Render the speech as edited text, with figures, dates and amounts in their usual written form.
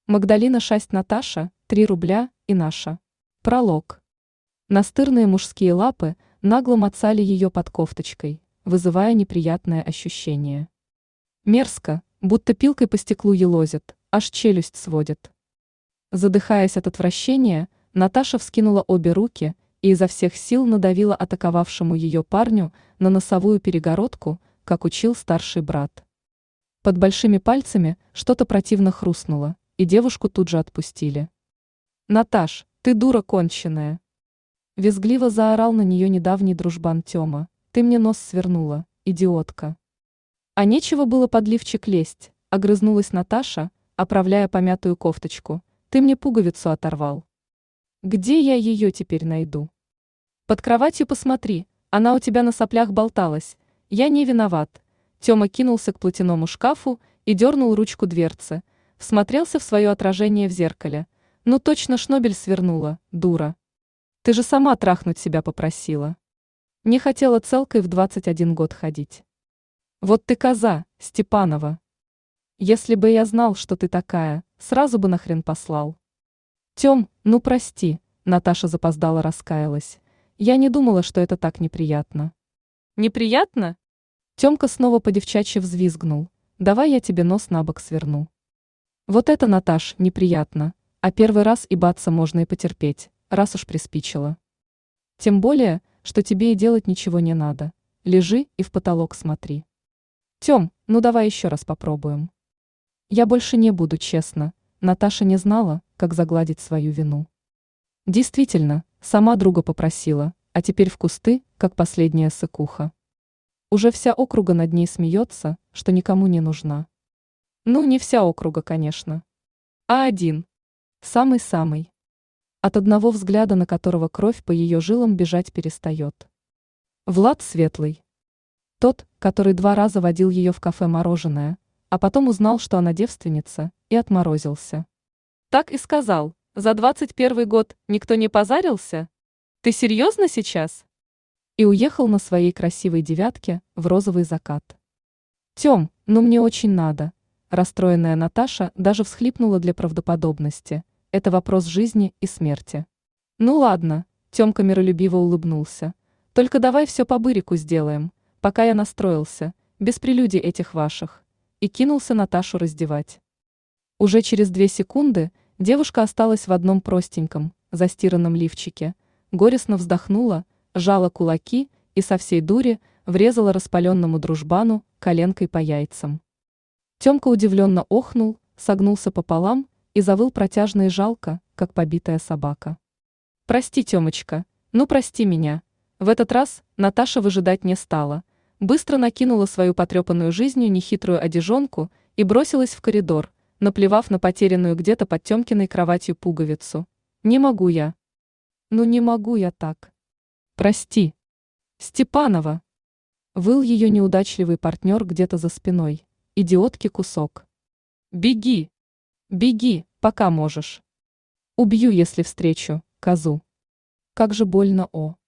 Магдалина шасть Наташа, 3 рубля и наша. Пролог. Настырные мужские лапы нагло мацали ее под кофточкой, вызывая неприятное ощущение. Мерзко, будто пилкой по стеклу елозит, аж челюсть сводит. Задыхаясь от отвращения, Наташа вскинула обе руки и изо всех сил надавила атаковавшему ее парню на носовую перегородку, как учил старший брат. Под большими пальцами что-то противно хрустнуло, и девушку тут же отпустили. «Наташ, ты дура конченая!» Визгливо заорал на нее недавний дружбан Тёма. «Ты мне нос свернула, идиотка!» А нечего было под лифчик лезть, огрызнулась Наташа, оправляя помятую кофточку. «Ты мне пуговицу оторвал. Где я ее теперь найду? Под кроватью посмотри, она у тебя на соплях болталась. Я не виноват». Тёма кинулся к платяному шкафу и дернул ручку дверцы, всмотрелся в свое отражение в зеркале. «Ну точно шнобель свернула, дура. Ты же сама трахнуть себя попросила. Не хотела целкой в 21 год ходить. Вот ты коза, Степанова. Если бы я знал, что ты такая, сразу бы нахрен послал». «Тём, ну прости», Наташа запоздала раскаялась. «Я не думала, что это так неприятно». «Неприятно?» Тёмка снова по-девчачьи взвизгнул. «Давай я тебе нос на бок сверну». Вот это, Наташ, неприятно, а первый раз ебаться можно и потерпеть, раз уж приспичило. Тем более, что тебе и делать ничего не надо. Лежи и в потолок смотри. Тём, ну давай еще раз попробуем. Я больше не буду, честно. Наташа не знала, как загладить свою вину. Действительно, сама друга попросила, а теперь в кусты, как последняя сыкуха. Уже вся округа над ней смеется, что никому не нужна. Ну, не вся округа, конечно. А один. Самый-самый. От одного взгляда на которого кровь по ее жилам бежать перестает. Влад Светлый. Тот, который 2 раза водил ее в кафе «Мороженое», а потом узнал, что она девственница, и отморозился. Так и сказал: «За 21 год никто не позарился? Ты серьезно сейчас?» И уехал на своей красивой девятке в розовый закат. «Тем, ну мне очень надо». Расстроенная Наташа даже всхлипнула для правдоподобности. Это вопрос жизни и смерти. «Ну ладно», Тёмка миролюбиво улыбнулся. «Только давай все по бырику сделаем, пока я настроился, без прелюдий этих ваших». И кинулся Наташу раздевать. Уже через 2 секунды девушка осталась в одном простеньком, застиранном лифчике, горестно вздохнула, сжала кулаки и со всей дури врезала распаленному дружбану коленкой по яйцам. Тёмка удивленно охнул, согнулся пополам и завыл протяжно и жалко, как побитая собака. «Прости, Тёмочка, ну прости меня». В этот раз Наташа выжидать не стала, быстро накинула свою потрепанную жизнью нехитрую одежонку и бросилась в коридор, наплевав на потерянную где-то под Тёмкиной кроватью пуговицу. «Не могу я. Ну не могу я так. Прости. Степанова!» Выл ее неудачливый партнер где-то за спиной. «Идиотки кусок. Беги! Беги, пока можешь. Убью, если встречу, козу». Как же больно, о.